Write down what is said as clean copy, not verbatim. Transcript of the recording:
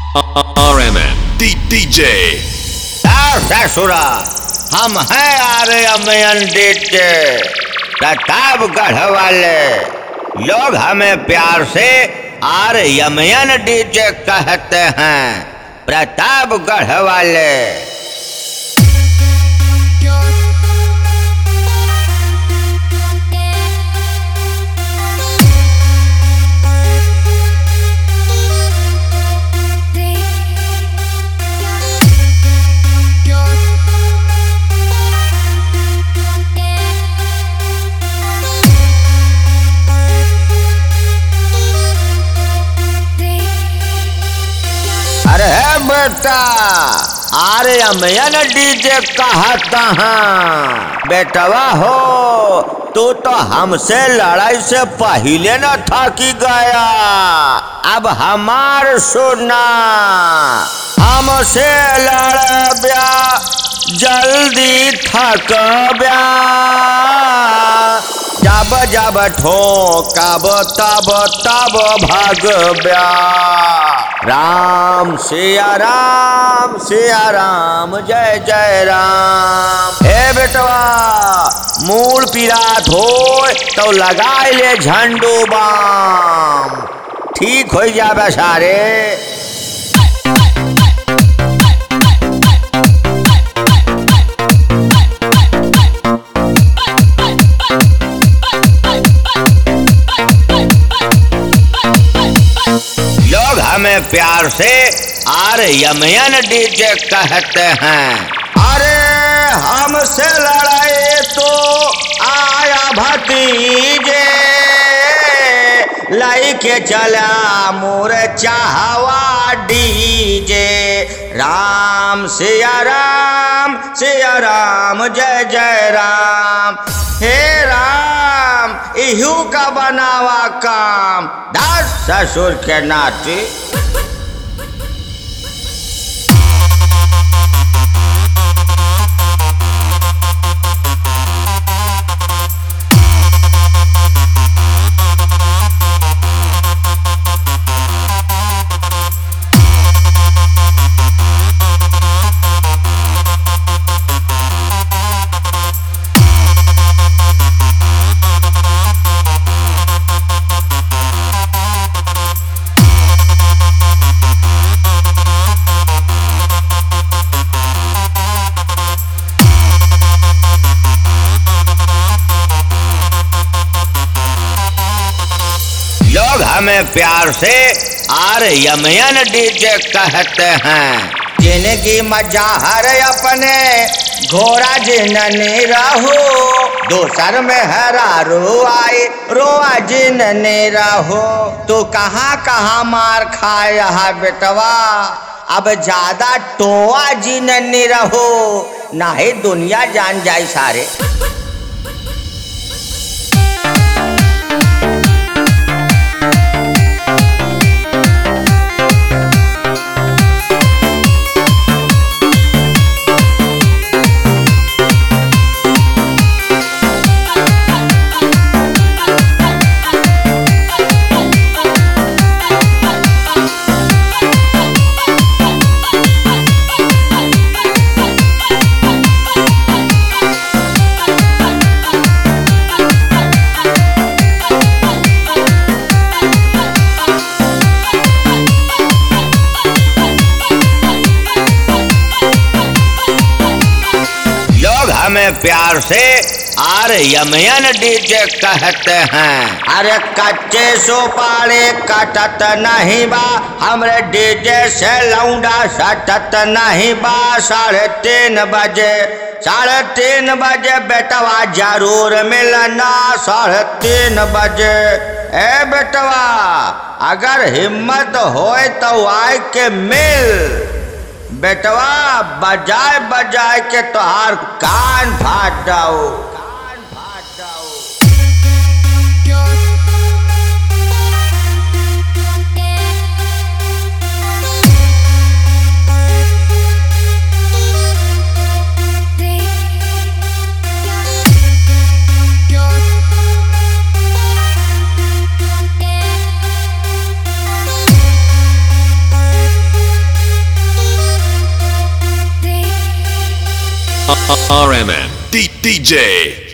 RMN DJ ससुरा हम हैं आर्यमन डीजे प्रतापगढ़ वाले लोग हमें प्यार से आर्यमन डीजे कहते हैं। प्रतापगढ़ वाले बेटा आर्यमन डीजे कहता है। बेटवा हो तू तो हमसे लड़ाई से पहले न थकी गया, अब हमार सुना। हमसे लड़ब्या जल्दी थकब्या, जब जब ठोकब तब तब भागब्या। राम सिया राम जय जय राम। हे बेटवा मूल पीरात हो तो लगाए ले झंडू बाम, ठीक हो जाबे सारे। लोग हमें प्यार से आर्यमन डीजे कहते हैं। अरे हमसे लड़ाई तो आया भतीजे, लाई के चला मोर चाहवा डीजे। राम सिया राम जय जय राम। हे राम इहू का बनावा काम, दास ससुर के नाती। लोग हमें प्यार से आर्यमन डीजे कहते हैं। जिनकी मजा हर अपने घोड़ा जिनने रहो, दोसर में हरा रोआई रोआ जिनने रहो। तो कहाँ कहाँ मार खाया है बेटवा, अब ज्यादा टोआ जिनने रहो, ना ही दुनिया जान जाए सारे। हमें प्यार से आर्यमन डीजे कहते हैं। अरे कच्चे सोपारे कटत नहीं बा, हमरे डीजे से लौंडा सटत नहीं बा। 3:30 बजे बेटवा जरूर मिलना। 3:30 बजे ए बेटवा अगर हिम्मत होए तो आए के मिल। बेटवा बजाए के तोहार कान फाट जाओ। RMN DJ